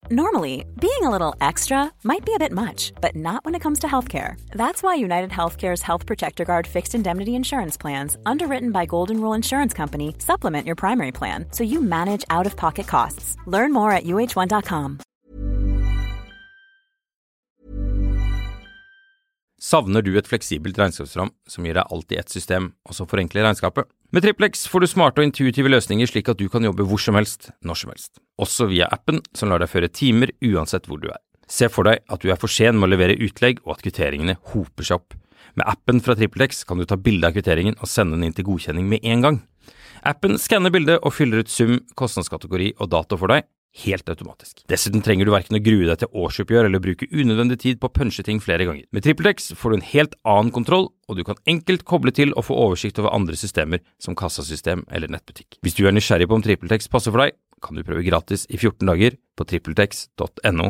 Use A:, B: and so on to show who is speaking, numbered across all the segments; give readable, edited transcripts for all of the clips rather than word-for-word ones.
A: Normally, being a little extra might be a bit much, but not when it comes to healthcare. That's why United Healthcare's Health Protector Guard fixed indemnity insurance plans, underwritten by Golden Rule Insurance Company, supplement your primary plan so you manage out-of-pocket costs. Learn more at uh1.com.
B: Savner du et fleksibelt regnskapsprogram som gir deg alt i ett system, og som forenkler regnskapet? Med TrippelX får du smarte og intuitive løsninger slik at du kan jobbe hvor som helst, når som helst. Også via appen som lar deg føre timer uansett hvor du er. Se for deg at du er for sen med å levere utlegg og at kvitteringene hoper seg opp. Med appen fra TrippelX kan du ta bilde av kvitteringen og sende den inn til godkjenning med en gang. Appen skanner bildet og fyller ut sum, kostnadskategori og dato for deg, helt automatisk. Dessuten trenger du hverken å grue deg til årsoppgjør eller bruke unødvendig tid på å punche ting flere ganger. Med TrippelX får du en helt annen kontroll, og du kan enkelt koble til og få oversikt over andre systemer som kassasystem eller nettbutikk. Hvis du er nysgjerrig på om TrippelX passer for deg, kan du prøve gratis i 14 dager på trippeltex.no.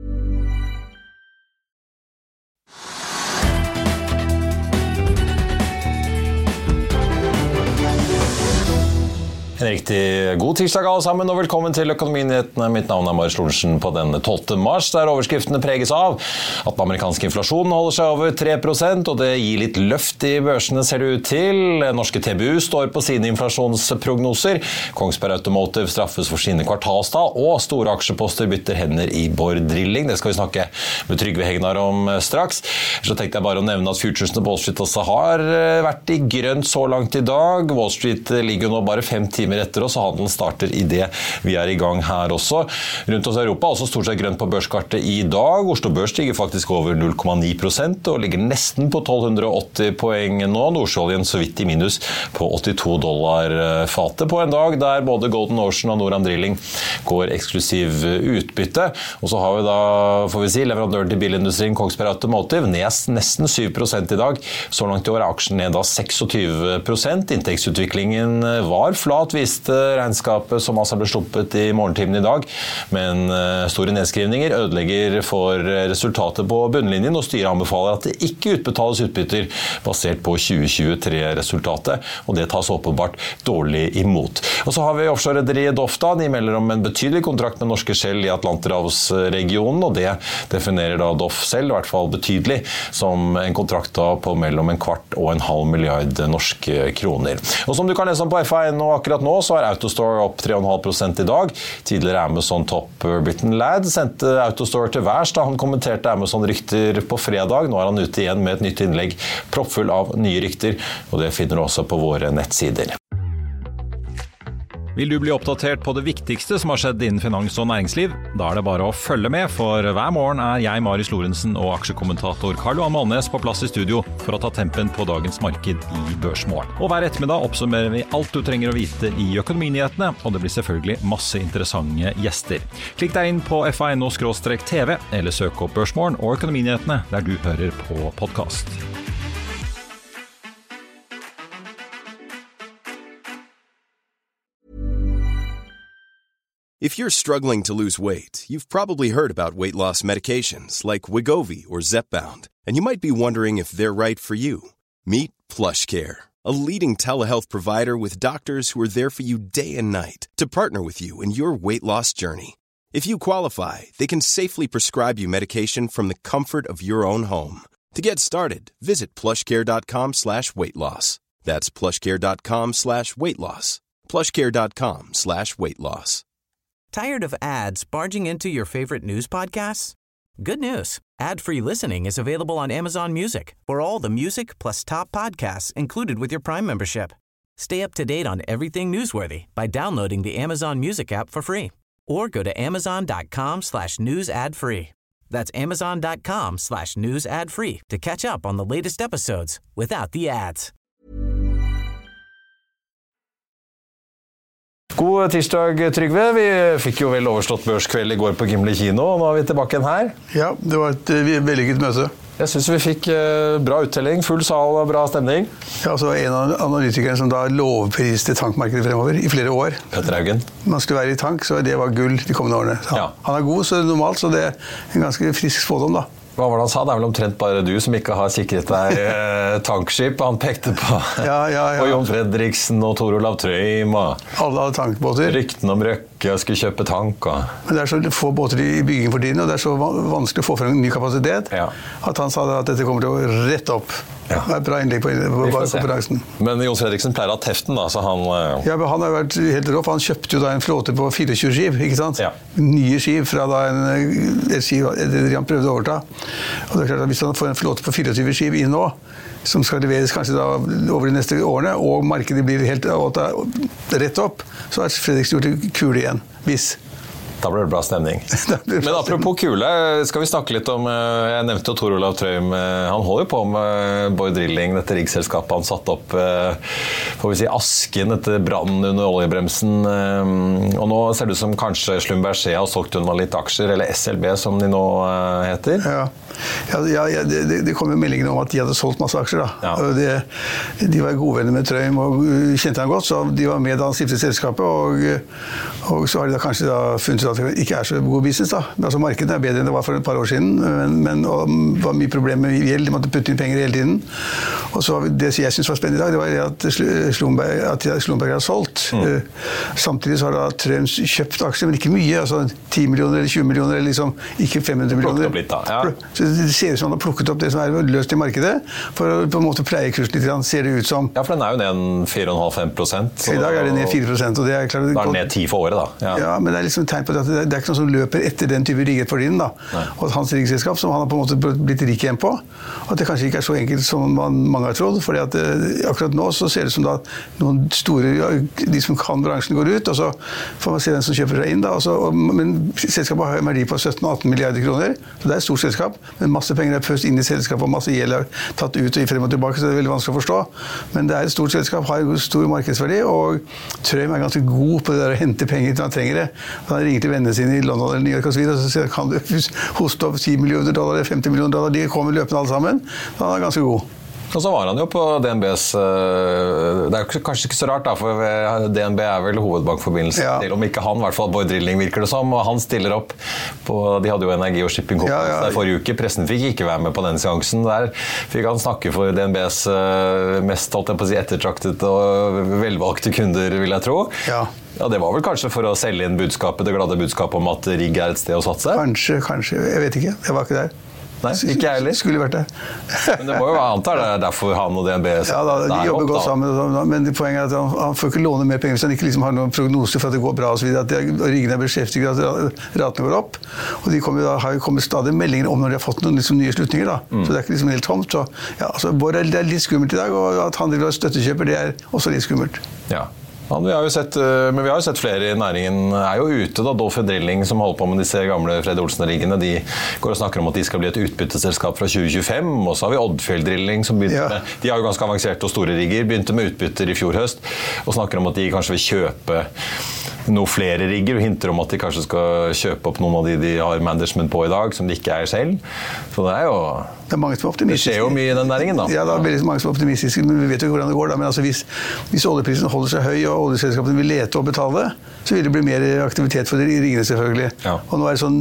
C: En riktig god tirsdag alle sammen, og velkommen til Økonominyhetene. Mitt navn er Marius Lorentzen på denne 12. mars, der overskriftene preges av at den amerikanske inflasjonen holder seg over 3%, og det gir litt løft i børsene, ser det ut til. Norske TBU står på sine inflasjonsprognoser. Kongsberg Automotive straffes for sine kvartalstall, og store aksjeposter bytter hender i Borr Drilling. Det skal vi snakke med Trygve Hegnar om straks. Så tenkte jeg bare å nevne at futuresene på Wall Street også har vært i grønt så langt i dag. Wall Street ligger nå bare 5 timer etter oss, og handelen starter i det vi er i gang her også. Rundt oss i Europa også stort sett grønt på børskartet i dag. Oslo Børs stiger faktisk over 0,9% og ligger nesten på 1280 poeng nå. Nordsjøoljen så vidt i minus på $82 fatet på en dag der både Golden Ocean og Noram Drilling går eksklusiv utbytte. Og så har vi da, får vi si, leverandøren til bilindustrien Kongsberg Automotive nesten 7% i dag. Så langt i år er aksjen ned da 26%. Inntektsutviklingen var flat, viste regnskapet som altså ble sluppet i morgentimen i dag, men store nedskrivninger ødelegger for resultatet på bunnlinjen, og styret anbefaler at det ikke utbetales utbytter basert på 2023-resultatet, og det tas åpenbart dårlig imot. Og så har vi offshore-rederiet DOF da, de melder om en betydelig kontrakt med norske Shell i Atlanterhavsregionen, og det definerer da DOF selv, i hvert fall betydelig, som en kontrakt da på mellom 1,25 milliard norske kroner. Og som du kan lese om på FA1 og akkurat nå, så er Autostore opp 3,5% i dag. Tidligere Amazon Top Britain Lad sendte Autostore til værs da han kommenterte Amazon-rykter på fredag. Nå er han ute igjen med et nytt innlegg proppfull av nye rykter, og det finner du også på våre nettsider.
D: Vil du bli oppdatert på det viktigste som har skjedd innen finans og næringsliv? Da er det bare å følge med, for hver morgen er jeg, Marius Lorentzen, og aksjekommentator Karl Johan Malnes på plass i studio for å ta tempen på dagens marked i Børsmorgen. Og hver ettermiddag oppsummerer vi alt du trenger å vite i Økonominyhetene, og det blir selvfølgelig masse interessante gjester. Klikk deg inn på FA.no/TV, eller søk opp Børsmorgen og Økonominyhetene der du hører på podcast.
E: If you're struggling to lose weight, you've probably heard about weight loss medications like Wegovy or Zepbound, and you might be wondering if they're right for you. Meet PlushCare, a leading telehealth provider with doctors who are there for you day and night to partner with you in your weight loss journey. If you qualify, they can safely prescribe you medication from the comfort of your own home. To get started, visit plushcare.com/weightloss. That's plushcare.com/weightloss. plushcare.com/weightloss.
F: Tired of ads barging into your favorite news podcasts? Good news. Ad-free listening is available on Amazon Music for all the music plus top podcasts included with your Prime membership. Stay up to date on everything newsworthy by downloading the Amazon Music app for free or go to amazon.com/news ad free. That's amazon.com/news ad free to catch up on the latest episodes without the ads.
C: God tirsdag, Trygve. Vi fikk jo vel overstått børskveld i går på Gimli kino, og nå er vi tilbake igjen her.
G: Ja, det var et vellykket møte.
C: Jeg synes vi fikk bra uttelling, full sal og bra stemning.
G: Ja, så en av analytikerne som da lovpriste tankmarkedet fremover i flere år.
C: Petter Haugen.
G: Man skulle være i tank, så det var gull de kommende årene.
C: Ja.
G: Han er god, så normalt, så det er en ganske frisk spådom da.
C: Hva var det han sa? Det er vel omtrent bare du som ikke har sikret deg tankskip. Han pekte på,
G: ja.
C: på Jon Fredriksen og Tor Olav Trøim og
G: alle tankbåter.
C: Rykten om Røkke tanke og skulle kjøpe tank.
G: Men det så få båter i bygging for tiden, og det så vanskelig å få frem ny kapasitet, at han sa at dette kommer til å rette opp. Det et bra innlegg på konferansen.
C: Men Jon Fredriksen pleier å ha teften, da, så han...
G: Ja, men han har vært helt rå, for han kjøpte jo da en flåte på 24 skip, ikke sant? Nye skip fra da et skip han prøvde å overta. Og det klart at hvis han får en flåte på 24 skip inn nå, som skal leveres kanskje da over de neste årene, og markedet blir helt rett opp, så har Fredriksen gjort det kul igjen, hvis...
C: Da blir det bra stemning. Men apropos kule, skal vi snakke litt om, jeg nevnte jo Tor Olav Trøim, han holder jo på med Borr Drilling, dette riggselskapet han satt opp, får vi si, asken etter brannen under oljebremsen, og nå ser det ut som kanskje Schlumberger Sea har solgt unna litt aksjer, eller SLB som de nå heter. Det kom jo meldingen om at de hadde solgt masse aksjer da. De var godvenner med Trøim og kjente han godt, så de var med da han stiftet selskapet, og så har de da kanskje da funnet ut at det ikke så god business da. Altså markedet bedre enn det var for et par år siden, men det var mye problemer med gjeld, de måtte putte inn penger hele tiden. Og så det jeg synes var spennende i dag, det var at Schlumberger har solgt. Samtidig så har da Trøim kjøpt aksjer, men ikke mye, altså 10 millioner eller 20 millioner, eller liksom ikke 500 millioner. Plukket opp litt da,
G: Så det ser ut som han har plukket opp det som løst i markedet, for å på en måte pleie kursen litt, ser det ut som.
C: Ja, for den jo ned 4,5%.
G: I dag det ned 4%, og det klart...
C: Da den ned 10 for året da.
G: Ja, men det liksom tegn på at det ikke noe som løper etter den type rigger for din da. Og at hans riggselskap, som han har på en måte blitt rik igjen på, at det kanskje ikke så enkelt som mange har trodd, fordi at akkurat nå så ser det som da noen store, de som kan bransjen går ut, og så får man se den som kjøper seg inn da, men selskapet har en verdi på 17-18 milliarder kroner, så det et stort selskap, men masse penger pøst inn i selskapet, og masse gjeld tatt ut og frem og tilbake, så det veldig vanskelig å forstå. Men det et stort selskap, har stor markedsverdi, og Trøim ganske god på det der å hente penger til han trenger det. Han ringer til vennene sine i London eller New York og så videre, og så sier kan du hoste opp 10 millioner dollar eller 50 millioner dollar, de kommer løpende alle sammen. Han ganske god.
C: Og så var han jo på DNBs, det jo kanskje ikke så rart da, for DNB vel hovedbankforbindelse til, om ikke han, i hvert fall Borr Drilling virker det som, og han stiller opp på, de hadde jo Energi og Shipping Conference der forrige uke, pressen fikk ikke være med på den seansen, der fikk han snakke for DNBs mest, holdt jeg på å si, ettertraktet og velvalgte kunder, vil jeg tro. Ja, det var vel kanskje for å selge inn budskapet, det glade budskapet om at rigg et sted å satse?
G: Kanskje, jeg vet ikke, jeg var ikke der.
C: Nei, ikke jeg heller.
G: Skulle vært det.
C: Men det må jo være antar det derfor han og DNB
G: de jobber godt sammen, men poenget at han får ikke låne mer penger hvis han ikke liksom har noen prognose for at det går bra og så videre, at riggene beskjeftiget, at ratene går opp, og de har jo kommet stadig meldinger om når de har fått noen liksom nye slutninger da, så det ikke liksom helt tomt, så altså, det litt skummelt i dag, og at han vil ha støttekjøper, det også litt skummelt.
C: Ja. Ja, men vi har jo sett flere i næringen jo ute da, Dolphin Drilling som holder på med disse gamle Fred Olsen-riggene, de går og snakker om at de skal bli et utbytteselskap fra 2025, og så har vi Oddfjell Drilling som begynte med, de har jo ganske avanserte og store rigger, begynte med utbytter i fjor høst, og snakker om at de kanskje vil kjøpe noen flere rigger, og hinter om at de kanskje skal kjøpe opp noen av de har management på i dag, som de ikke selv. Så det jo...
G: Det mange som optimistiske.
C: Det skjer jo mye i den næringen da.
G: Ja, det veldig mange som optimistiske, men vi vet jo ikke hvordan det går da. Men altså, hvis oljeprisen holder seg høy, og oljeselskapene vil lete og betale, så vil det bli mer aktivitet for de riggene selvfølgelig. Ja. Og nå det sånn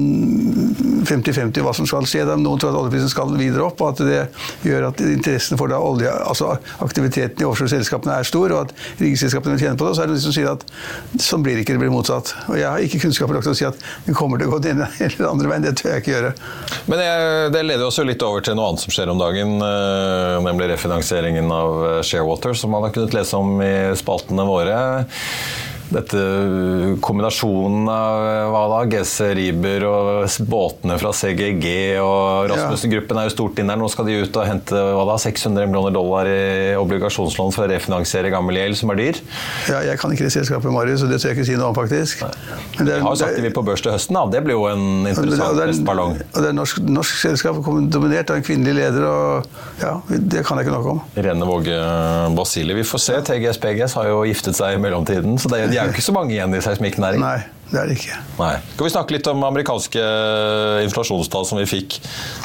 G: 50-50 hva som skal skje. Noen tror at oljeprisen skal videre opp, og at det gjør at interessen for olje, altså aktiviteten i offshore-selskapene stor, og at riggselskapene vil tjene på det. Og så det noen som sier at sånn blir det ikke, det blir motsatt. Og jeg har ikke kunnskaper nok til å si at vi kommer til å gå den ene eller andre veien, det tør jeg ikke gjøre.
C: Men det leder oss jo litt over til noe annet som skjer om dagen, nemlig refinansieringen av Shearwater, som man har kunnet lese om i spaltene våre. Dette kombinasjonen av hva da, GC Riber og båtene fra CGG og Rasmussen-gruppen jo stort inn der. Nå skal de ut og hente hva da, $600 millioner i obligasjonslån for å refinansiere gammel gjeld som dyr.
G: Ja, jeg kan ikke det selskapet, Marius, så det tør jeg ikke si noe om faktisk.
C: Men de har jo sagt det vi på børs til høsten, da. Det blir jo en interessant testballong.
G: Og det norsk selskap dominert av en kvinnelig leder, og ja, det kan jeg ikke noe om.
C: Irene Våge Basile. Vi får se, TGS har jo giftet seg i mellomtiden, så det jo ikke så mange igjen i seismikknæring.
G: Nei, det det ikke.
C: Nei. Skal vi snakke litt om amerikanske inflasjonstall som vi fikk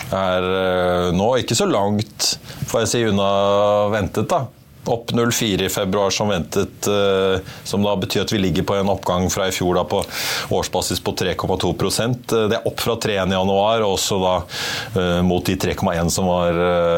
C: nå, ikke så langt, får jeg si, unna ventet da. Opp 0,4 i februar som ventet, som da betyr at vi ligger på en oppgang fra i fjor da på årsbasis på 3,2%. Det opp fra 3 i januar, og også da mot de 3,1 som var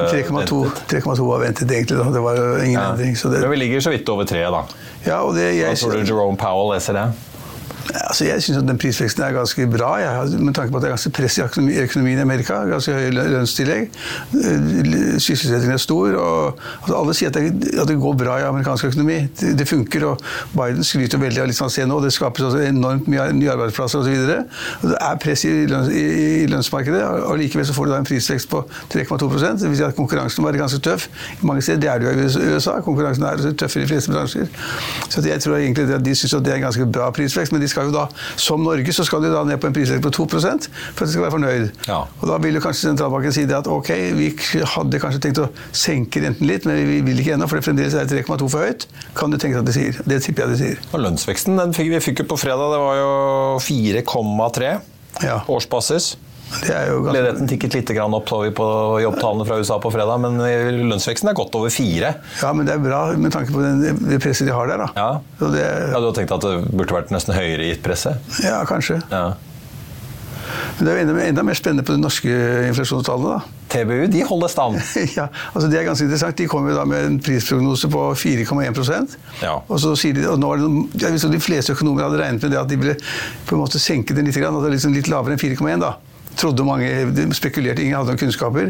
G: 3,2 var ventet egentlig da, det var ingen endring. Så det...
C: Men vi ligger så vidt over 3 da.
G: Ja, og det...
C: Hva tror du Jerome Powell leser det?
G: Altså, jeg synes at den prisveksten ganske bra, med tanke på at det ganske press i økonomien I Amerika, ganske høy lønnstillegg, sysselsettingen stor, og altså, alle sier at det går bra I amerikansk økonomi. Det funker, og Biden skryter veldig av litt man ser nå, det skapes også enormt mye nye arbeidsplasser og så videre. Og det press I lønnsmarkedet, og likevel så får du da en prisvekst på 3,2%, det vil si at konkurransen var ganske tøff. I mange steder, det det jo I USA, konkurransen tøff I de fleste bransjer. Så jeg tror egentlig at de synes at det en ganske bra prisvekst, men de skal jo da, som Norge, så skal de da ned på en prisvekst på 2% for at de skal være fornøyd. Ja. Og da vil jo kanskje sentralbanken si det at ok, vi hadde kanskje tenkt å senke renten litt, men vi vil ikke ennå, for det fremdeles 3,2 for høyt. Kan du tenke at de sier? Det tipper jeg de sier.
C: Og lønnsveksten, vi fikk jo på fredag, det var jo 4,3 årsbasis. Ledigheten tikket litt grann opp I jobbtallene fra USA på fredag, men lønnsveksten godt over 4.
G: Ja, men det bra med tanke på det presset de har der da.
C: Ja, du har tenkt at det burde vært nesten høyere gitt presset?
G: Ja, kanskje. Ja. Men det jo enda mer spennende på de norske inflasjonstallene da.
C: TBU, de holder stand.
G: Ja, altså det ganske interessant. De kommer jo da med en prisprognose på 4,1%. Ja. Og så sier de, og nå det de fleste økonomer hadde regnet med det at de ville på en måte senke den litt grann, at det liksom litt lavere enn 4,1 da. Trodde mange, de spekulerte, ingen hadde noen kunnskaper.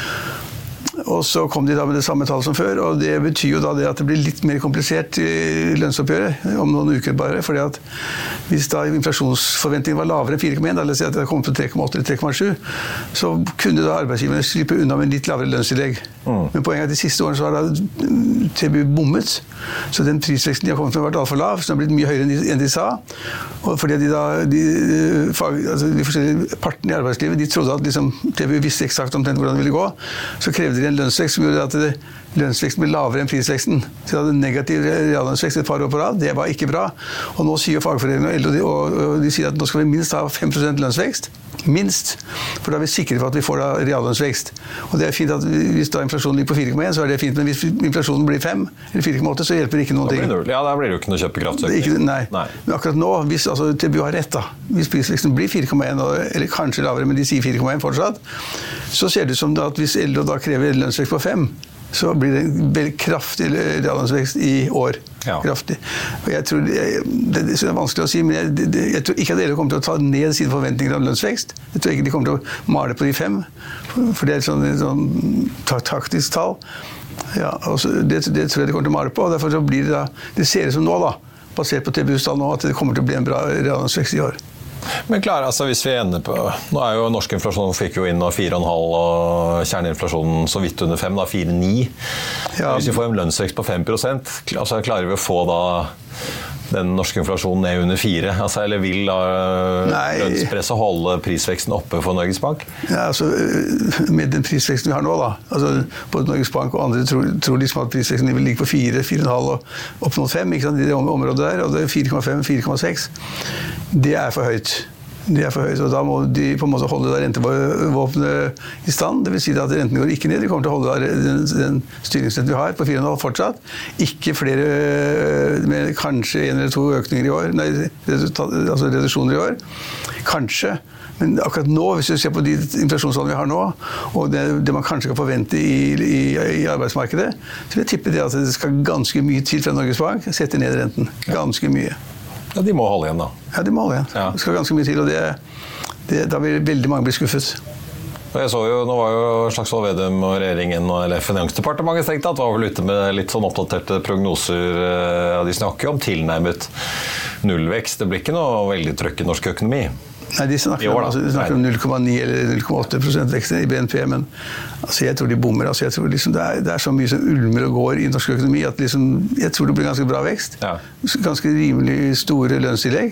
G: Og så kom de da med det samme tallet som før, og det betyr jo da det at det blir litt mer komplisert I lønnsoppgjøret, om noen uker bare, fordi at hvis da inflasjonsforventningen var lavere enn 4,1, la oss si at det kom på 3,8 eller 3,7, så kunne da arbeidsgiverne slippe unna med en litt lavere lønnstillegg. Men poenget de siste årene så har da TBU bommet, så den prisveksten de har kommet med har vært alt for lav, så den har blitt mye høyere enn de sa, og fordi at de forskjellige partene I arbeidslivet, de trodde at liksom, TBU visste eksakt omtrent hvordan det ville gå, så krevde de en lønnsvekst som gjorde at lønnsveksten ble lavere enn prisveksten. Så de hadde negativ reallønnsvekst et par år på rad. Det var ikke bra. Og nå sier fagforeningen og LO, og de sier at nå skal vi minst ha 5% lønnsvekst. Minst. For da vi sikre for at vi får da reallønnsvekst. Og det fint at hvis da inflasjonen ligger på 4,1, så det fint. Men hvis inflasjonen blir 5 eller 4,8, så hjelper det ikke noen ting.
C: Ja, da blir det jo ikke noe kjøpekraft.
G: Nei. Men akkurat nå, hvis altså, TBU har rett da, hvis prisveksten blir 4,1, eller kanskje lavere, men de sier 4,1 fortsatt, så ser det ut som at hvis LO da krever lønnsvekst på 5, så blir det en veldig kraftig reallønnsvekst I år. Ja. Kraftig. Og jeg tror, det er vanskelig å si, men jeg tror ikke at LO kommer til å ta ned sine forventninger om lønnsvekst. Jeg tror ikke de kommer til å male på de 5, for det et sånn taktisk tall. Ja, og så, det tror jeg de kommer til å male på, og derfor så blir det da, det ser ut som nå da, basert på TBU-tall nå, at det kommer til å bli en bra reallønnsvekst I år.
C: Men klar, altså hvis vi ender på, nå jo norsk inflasjon fikk jo inn 4,5 og kjerneinflasjonen så vidt under 5, da 4,9. Ja. Hvis vi får en lønnsvekst på 5%, altså klarer vi å få da den norske inflasjonen ned under 4, altså, eller vil da lønnspresset holde prisveksten oppe for Norges Bank? Ja, altså med den prisveksten vi har nå da, altså både Norges Bank og andre tror liksom at prisveksten vil ligge på 4, 4,5 og opp mot 5, ikke sant, I det området der, og det 4,5, 4,6. Det for høyt. Det for høyt, og da må de på en måte holde rentevåpenet I stand. Det vil si at renten går ikke ned. De kommer til å holde den styringsrenten vi har på 4,5 fortsatt. Ikke flere, med kanskje 1 eller 2 økninger I år, altså reduksjoner I år. Kanskje. Men akkurat nå, hvis du ser på de inflasjonstallene vi har nå, og det man kanskje kan forvente I arbeidsmarkedet, så vil jeg tippe det at det skal ganske mye til fra Norges Bank sette ned renten. Ganske mye. Ja, de må holde igjen da.
G: Ja, de må holde igjen. Ja. Det skal ganske mye til, og da vil veldig mange bli skuffet.
C: Og jeg så jo, nå var jo Slagsvold Vedum og regjeringen eller Finansdepartementet tenkte at det var vel ute med litt sånn oppdaterte prognoser, de snakker om tilnærmet nullvekst. Det blir ikke noe veldig trøkk I norsk økonomi.
G: Nei, de snakker om 0,9 eller 0,8% vekst I BNP, men altså, jeg tror de bommer. Altså, jeg tror liksom, det så mye som ulmer og går I norsk økonomi, at liksom, jeg tror det blir ganske bra vekst. Ja. Ganske rimelig store lønnstillegg.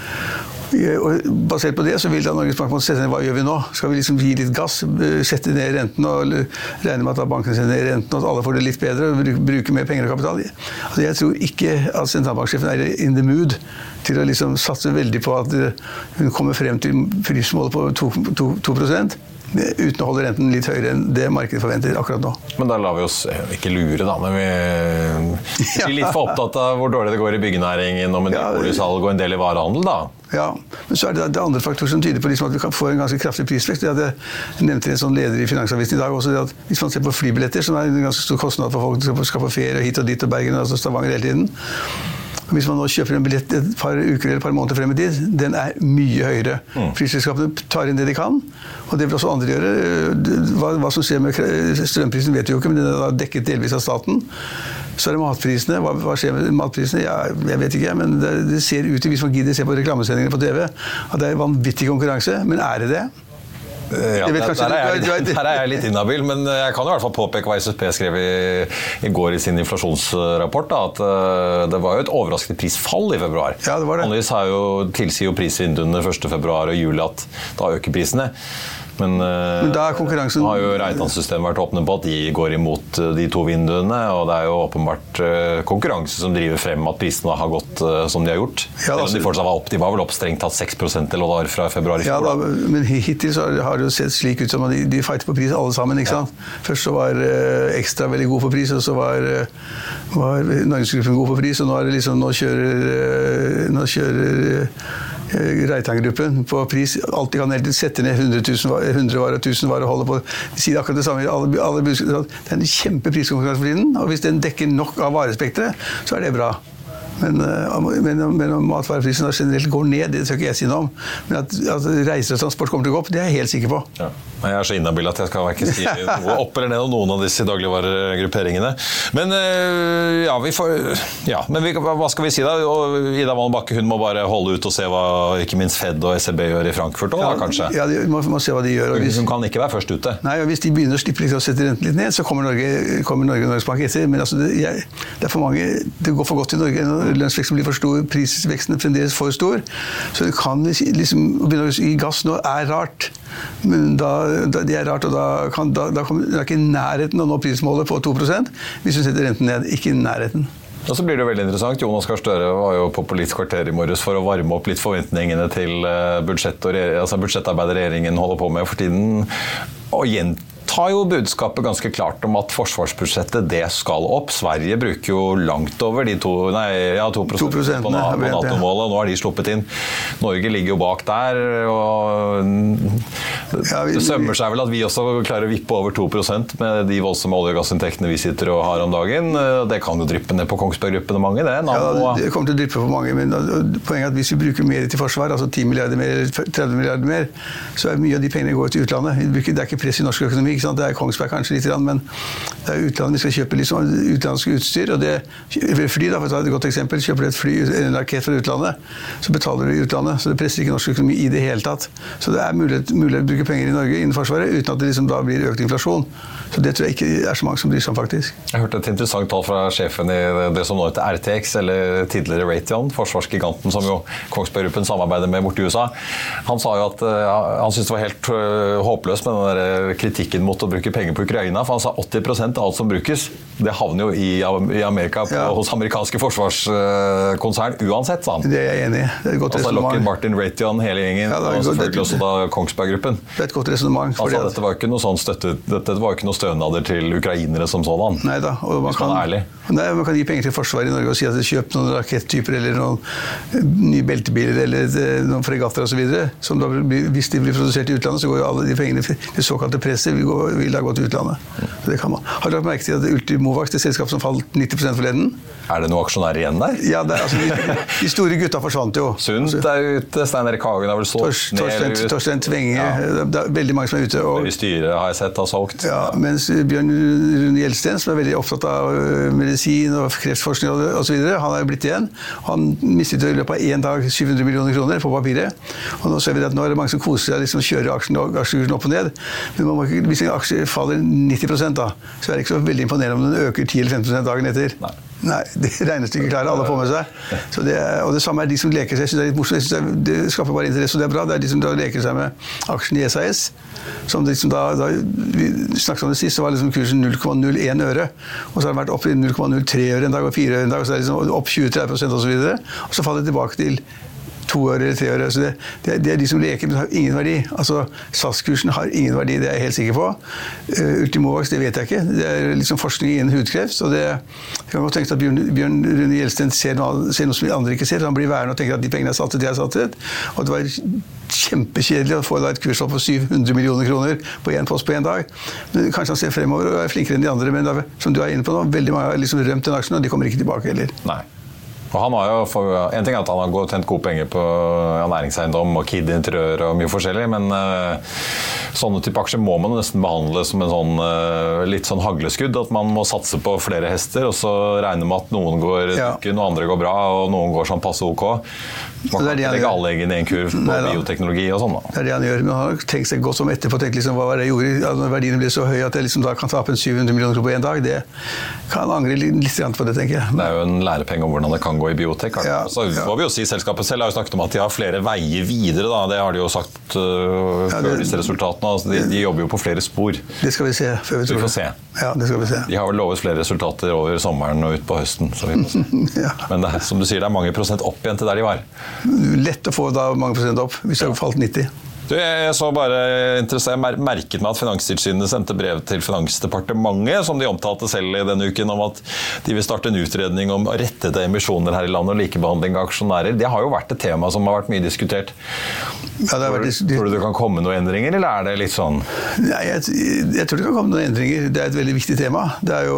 G: Og basert på det så vil da Norges Bank sette ned, hva gjør vi nå? Skal vi liksom gi litt gass, sette ned renten og regne med at banken setter ned renten og at alle får det litt bedre og bruke mer penger og kapital? Altså, jeg tror ikke at sentralbanksjefen in the mood til å liksom satse veldig på at hun kommer frem til prismålet på 2% uten å holde renten litt høyere enn det markedet forventer akkurat nå.
C: Men da lar vi oss ikke lure da, men vi blir litt for opptatt av hvor dårlig det går I byggenæringen og med boligsalg og en del I varehandel da.
G: Ja, men så det andre faktorer som tyder på liksom at vi kan få en ganske kraftig prisvekst. Jeg nevnte en sånn leder I Finansavisen I dag også, at hvis man ser på flybilletter, som en ganske stor kostnad for folk som skal på ferie hit og dit og Bergen og Stavanger hele tiden, Hvis man nå kjøper en billett et par uker eller et par måneder frem i tid, den mye høyere. Flyselskapene tar inn det de kan, og det vil også andre gjøre. Hva som skjer med strømprisen vet vi jo ikke, men den dekket delvis av staten. Så det matprisene. Hva skjer med matprisene? Jeg vet ikke, men det ser ut til, hvis man gidder se på reklamesendingene på TV, at det vanvittig konkurranse, men det?
C: Ja, der jeg litt inhabil, men jeg kan i hvert fall påpeke hva SSB skrev i går i sin inflasjonsrapport, da, at det var jo et overraskende prisfall i februar.
G: Ja, det var det.
C: Vanligvis tilsier jo prisvinduene 1. februar og juli at da øker prisene. Men
G: da konkurransen
C: har jo Reitan-systemet vært åpne på at de går imot de to vinduene, og det jo åpenbart konkurranse som driver frem at prisene har gått som de har gjort. Ja, altså, de var vel opp strengt tatt 6% eller hva det var fra februar i fjor.
G: Ja, men hittil så har det jo sett slik ut som at de fighter på pris alle sammen, ikke sant? Først så var Ekstra veldig god på pris, og så var Norgesgruppen god på pris, og nå det liksom, nå kjører Reitan-gruppen på pris. Alltid kan helt sette ned 100 varer, 1000 varer og holde på. De sier akkurat det samme. Det en kjempepriskonkurranse for tiden, og hvis den dekker nok av varespektret, så det bra. Men om matvareprisen generelt går ned, det skal ikke jeg si noe om. Men at reiser og transport kommer til å gå opp, det jeg helt sikker på.
C: Ja. Jeg så inhabil at jeg skal ikke si noe opp eller ned om noen av disse dagligvaregrupperingene. Men hva skal vi si da? Og Ida Wolden Bakke, hun må bare holde ut og se hva ikke minst Fed og ECB gjør i Frankfurt også, kanskje? Ja,
G: de må se hva de gjør.
C: Hun kan ikke være først ute.
G: Nei, og hvis de begynner å slippe å sette renten litt ned, så kommer Norge og Norges Bank etter. Men altså, det for mange, det går for godt i Norge. Lønnsveksten blir for stor, prisveksten fremdeles for stor. Så det kan liksom, å begynne å gi gass nå rart. Men det rart, og da kommer det ikke i nærheten å nå prismålet på 2%, hvis du setter renten ned, ikke i nærheten.
C: Og så blir det veldig interessant. Jonas Gahr Støre var jo på Politisk kvarter i morges for å varme opp litt forventningene til budsjettarbeidet regjeringen holder på med for tiden. Og tar jo budskapet ganske klart om at forsvarsbudsjettet det skal opp. Sverige bruker jo langt over de 2% på NATO-målet, og nå har de sluppet inn. Norge ligger jo bak der, og det sømmer seg vel at vi også klarer å vippe over 2% med de voldsomme olje- og gassinntektene vi sitter og har om dagen. Det kan jo dryppe ned på Kongsberg-gruppene mange, det.
G: Det kommer til å dryppe på mange, men poenget at hvis vi bruker mer til forsvar, altså 10 milliarder mer, eller 30 milliarder mer, så mye av de pengene går til utlandet. Det ikke press i norsk økonomi, ikke sant? Det Kongsberg kanskje litt, men det utlandet vi skal kjøpe liksom utenlandsk utstyr, og det fly, da, for å ta et godt eksempel, kjøper du et fly, en rakett fra utlandet, så betaler du i utlandet, så det presser ikke norsk økonomi i det hele tatt. Så det mulig å bruke penger i Norge innen forsvaret, uten at det liksom da blir økt inflasjon. Så det tror jeg ikke så mange som bryr seg om, faktisk.
C: Jeg hørte et interessant tall fra sjefen i det som nå heter RTX, eller tidligere Raytheon, forsvarsgiganten som jo Kongsberg-gruppen samarbeider med borte i USA. Han sa jo at han syntes det var helt håpløst med den der kritikken mot å bruke penger på Ukraina, for han sa 80% av alt som brukes, det havner jo i Amerika hos amerikanske forsvarskonsern uansett, sa han.
G: Det jeg enig i. Det et godt resonemang.
C: Lockheed Martin, Raytheon, hele gjengen, og selvfølgelig også da Kongsberg-gruppen.
G: Det et godt resonemang.
C: Dette var ikke noe sånn støtte, dette var ikke noe stønader til ukrainere som sådan.
G: Neida, og man kan gi penger til forsvaret i Norge og si at det kjøper noen raketttyper eller noen nye beltebiler eller noen fregatter og så videre, som da hvis de blir produsert i utlandet, så går jo alle de pengene til såkalte presser vil da gå til utlandet. Så det kan man. Har du lagt merke til at Ultimovax, det selskap som falt 90% forleden?
C: Det noen aksjonærer igjen der?
G: Ja, de store gutta forsvant jo.
C: Sundt ute, Stein Erik Hagen har vel solgt ned.
G: Torstein Tvenge, det veldig mange som ute.
C: Det i styret har jeg sett har solgt.
G: Ja, mens Bjørn Rune Gjelsten, som veldig opptatt av medisin og kreftforskning og så videre, han blitt igjen. Han mistet i løpet av 1 dag 700 millioner kroner på papiret. Og nå ser vi at nå det mange som koser seg liksom kjører aksjen opp og ned. Men hvis en aksje faller 90% da, så det ikke så veldig imponerende om den øker 10 eller 15% dagen etter. Nei, det regnestykket klarer alle å få med seg. Så og det samme de som leker seg. Jeg synes det litt morsomt. Det skaper bare interesse, og det bra. Det de som da leker seg med aksjen i SAS. Som liksom da vi snakket om det sist, så var liksom kursen 0,01 øre. Og så har det vært opp i 0,03 øre en dag og 4 øre en dag. Og så det liksom opp 20-30% og så videre. Og så faller det tilbake til 2 øre eller 3 øre. Så det de som leker, men har ingen verdi. Altså, SAS-kursen har ingen verdi, det jeg helt sikker på. Ultimovax, det vet jeg ikke. Det liksom forskning innen hudkreft, og jeg kan godt tenke at Bjørn Rune Gjelsten ser noe som andre ikke ser. Han blir værende og tenker at de pengene satset, de har satset. Og det var kjempekjedelig å få et kurshopp på 700 millioner kroner på en post på en dag. Men kanskje han ser fremover og flinkere enn de andre, men som du er inne på nå, veldig mange har liksom rømt den aksjen, og de kommer ikke tilbake heller.
C: Nei. Og han har jo, en ting at han har tjent gode penger på næringseiendom og Kid interiør og mye forskjellig, men sånne type aksjer må man nesten behandle som en sånn, litt sånn hagleskudd, at man må satse på flere hester, og så regne med at noen går dykken, og andre går bra, og noen går sånn passe OK. Man kan ikke legge alle eggene i en kurv på bioteknologi og sånn da. Det
G: det han gjør, men han har tenkt seg godt om etterpå, tenkt liksom, hva var det jeg gjorde, når verdiene ble så høye at jeg liksom da kan tape 700 millioner kroner på en dag, det kan angre litt på det, tenker jeg.
C: Det jo en lærepenge om hvordan det kan gå i biotek. Så må vi jo si, selskapet selv har jo snakket om at de har flere veier videre, da. Det har de jo sagt før disse resultatene. Altså, de jobber jo på flere spor.
G: Det skal vi se før vi tror.
C: Vi får se.
G: Ja, det skal vi se.
C: De har vel lovet flere resultater over sommeren og ut på høsten, så vi får se. Men som du sier, det mange prosent opp igjen til der de var.
G: Lett å få da mange prosent opp, hvis det har falt 90.
C: Jeg så bare interessert, merket meg at Finanstilsynet sendte brev til Finansdepartementet, som de omtalte selv i denne uken, om at de vil starte en utredning om rettede emisjoner her i landet og likebehandling av aksjonærer. Det har jo vært et tema som har vært mye diskutert. Ja, tror du det kan komme noen endringer, eller det litt sånn?
G: Nei, jeg tror det kan komme noen endringer. Det et veldig viktig tema. Det jo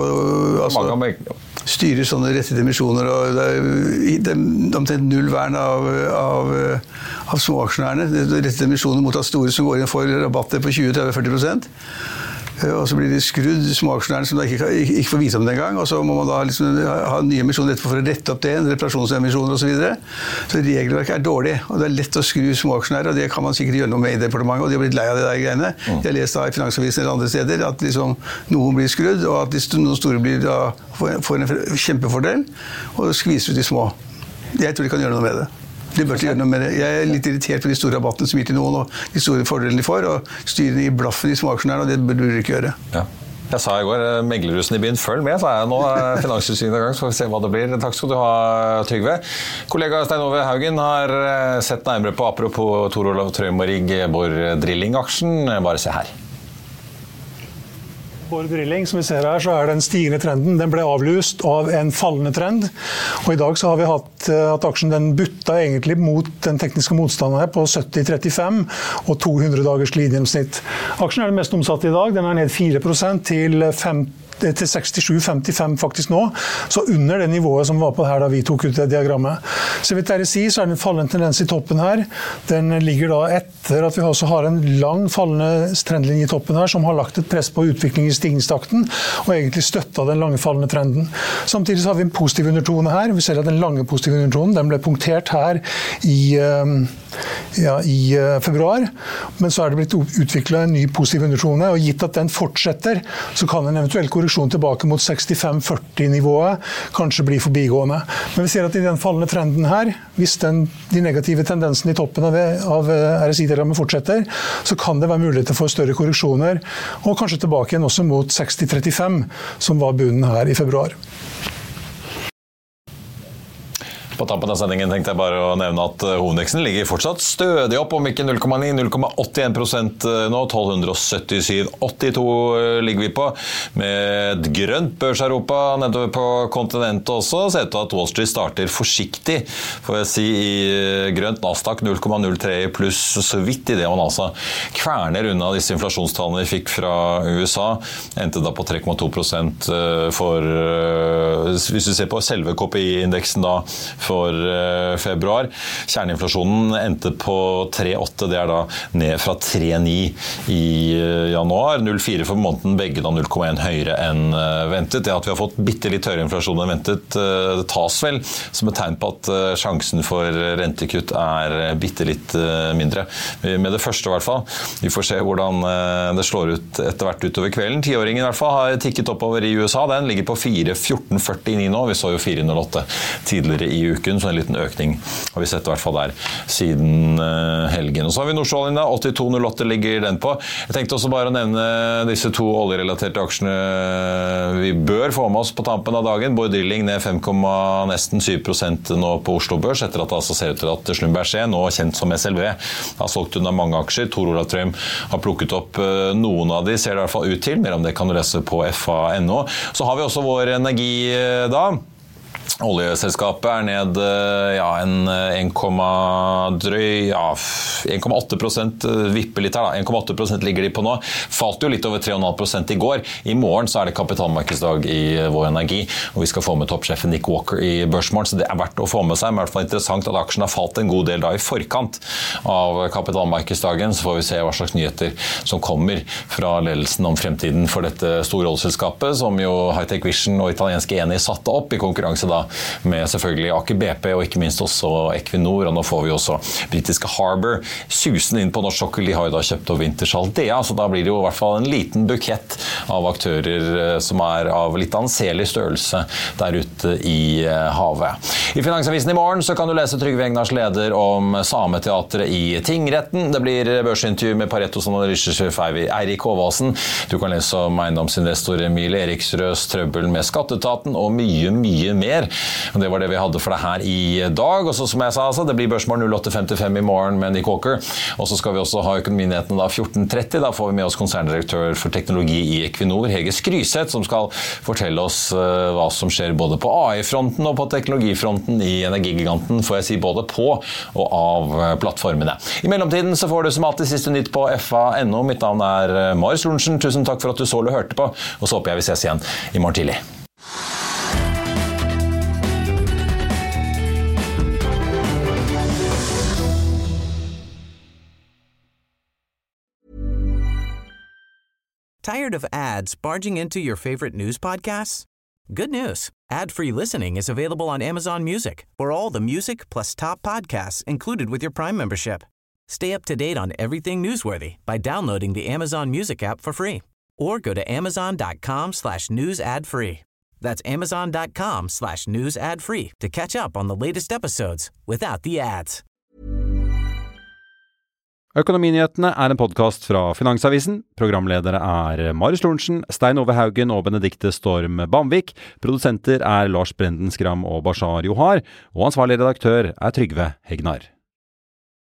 G: altså styrer sånne rettede emisjoner, og det omtrent null vern av småaksjonærene. Rettede emisjoner mot at store som går inn for rabatter på 20-30-40%. Og så blir de skrudd, småaksjonærene som da ikke får vite om det engang, og så må man da liksom ha nye emisjoner etterpå for å rette opp det, reparasjonsemisjoner og så videre. Så regelverket dårlig, og det lett å skru småaksjonærer, og det kan man sikkert gjøre noe med i departementet, og de har blitt lei av det der greiene. Jeg har lest da i Finansavisen eller andre steder at liksom noen blir skrudd, og at noen store blir da, får en kjempefordel, og skviser ut de små. Jeg tror de kan gjøre noe med det. De bør ikke gjøre noe med det. Jeg litt irritert på de store rabattene som gir til noen, og de store fordelene de får, og styrene i blaffen i småaksjonærene, og det burde de ikke gjøre. Ja.
C: Jeg sa i går, meglerhusen i byen, følg med, sa jeg nå. Finanstilsynet i gang, så får vi se hva det blir. Takk skal du ha, Trygve. Kollega Stein Ove Haugen har sett nærmere på, apropos Tor Olav Trøim og Rigg, Borr Drilling-aksjen. Bare se her.
H: Borr Drilling, som vi ser her, så den stigende trenden. Den ble avlyst av en fallende trend. Og i dag så har vi hatt at aksjen den butta egentlig mot den tekniske motstanden her på 70-35 og 200 dagers glidegjennomsnitt. Aksjen den mest omsatt i dag. Den ned 4% til 67,55 faktisk nå, så under det nivået som var på her da vi tok ut det diagrammet. Så vidt dere sier, så det en fallende tendens i toppen her. Den ligger da etter at vi også har en lang fallende trendlinje i toppen her, som har lagt et press på utvikling i stigningstakten, og egentlig støttet den lange fallende trenden. Samtidig så har vi en positiv undertone her. Vi ser at den lange positive undertonen, den ble punktert her i februar, men så det blitt utviklet en ny positiv undertone, og gitt at den fortsetter, så kan en eventuell korreksjon tilbake mot 65-40-nivået kanskje bli forbigående. Men vi ser at i den fallende trenden her, hvis de negative tendensene i toppen av RSI-diagrammet fortsetter, så kan det være muligheter for større korreksjoner, og kanskje tilbake igjen også mot 60-35, som var bunnen her i februar.
C: På tampen av sendingen tenkte jeg bare å nevne at hovedindeksen ligger fortsatt stødig opp, om ikke 0,9-0,81% nå, 1277,82 ligger vi på, med et grønt børs-Europa nedover på kontinentet også, så etter at Wall Street starter forsiktig, får jeg si, i grønt Nasdaq 0,03 pluss, så vidt i det man altså kverner unna disse inflasjonstallene vi fikk fra USA, endte da på 3,2% for, hvis vi ser på selve KPI-indeksen da, for februar. Kjerneinflasjonen endte på 3,8, det da ned fra 3,9 i januar. 0,4 for måneden, begge da 0,1 høyere enn ventet. Det at vi har fått bitte litt høyere inflasjon enn ventet, det tas vel som et tegn på at sjansen for rentekutt bitte litt mindre. Med det første i hvert fall. Vi får se hvordan det slår ut etter hvert utover kvelden. 10-åringen i hvert fall har tikket oppover i USA. Den ligger på 4,1449 nå. Vi så jo 4,08 tidligere i uken, så en liten økning har vi sett i hvert fall der siden helgen. Og så har vi Nordsjøoljen da, 82,08 ligger den på. Jeg tenkte også bare å nevne disse to oljerelaterte aksjene vi bør få med oss på tampen av dagen. Borr Drilling ned 5,7% nå på Oslo Børs, etter at det altså ser ut til at Schlumberger, nå kjent som SLV, har solgt unna mange aksjer. Tor Olav Trøim har plukket opp noen av de, ser det i hvert fall ut til. Mer om det kan du lese på fa.no. Så har vi også vår energi da. Oljeselskapet ned 1,8% vipper litt her da. 1,8% ligger de på nå. Falt jo litt over 3,5% i går. I morgen så det kapitalmarkedsdag i Vår Energi, og vi skal få med toppsjefen Nick Walker i Børsmorgen, så det verdt å få med seg. Men i hvert fall interessant at aksjen har falt en god del da i forkant av kapitalmarkedsdagen, så får vi se hva slags nyheter som kommer fra ledelsen om fremtiden for dette store oljeselskapet, som jo High-Tech Vision og italienske Eni satte opp i konkurranse da med selvfølgelig Aker BP og ikke minst også Equinor, og nå får vi også britiske Harbour susen inn på norsk sokkel. De har jo da kjøpt over Wintershall Dea, så da blir det jo i hvert fall en liten bukett av aktører som av litt anselig størrelse der ute i havet. I Finansavisen i morgen så kan du lese Trygve Egnars leder om Sameteatret i Tingretten. Det blir børsintervju med Paretos analysesjef Eirik Håvaldsen. Du kan lese om eiendomsinvestor Emil Eriksrøs trøbbel med skatteetaten og mye mer. Og det var det vi hadde for deg her i dag. Og så som jeg sa, det blir Børsmorgen 08.55 i morgen med Nick Walker. Og så skal vi også ha økonominyhetene da 14.30. Da får vi med oss konserndirektør for teknologi i Equinor, Hege Skryseth, som skal fortelle oss hva som skjer både på AI-fronten og på teknologifronten i energigiganten, får jeg si, både på og av plattformene. I mellomtiden så får du som alltid siste nytt på FA.no. Mitt navn Marius Lorentzen. Tusen takk for at du så eller hørte på, og så håper jeg vi ses igjen i morgen tidlig.
F: Tired of ads barging into your favorite news podcasts? Good news. Ad-free listening is available on Amazon Music for all the music plus top podcasts included with your Prime membership. Stay up to date on everything newsworthy by downloading the Amazon Music app for free or go to amazon.com/news ad free. That's amazon.com/news ad free to catch up on the latest episodes without the ads.
D: Økonominyhetene en podcast fra Finansavisen. Programledere Marius Lorentzen, Stein Ove Haugen og Benedikte Storm Bamvik. Produsenter Lars Brenden Skram og Bashar Johar. Og ansvarlig redaktør Trygve Hegnar.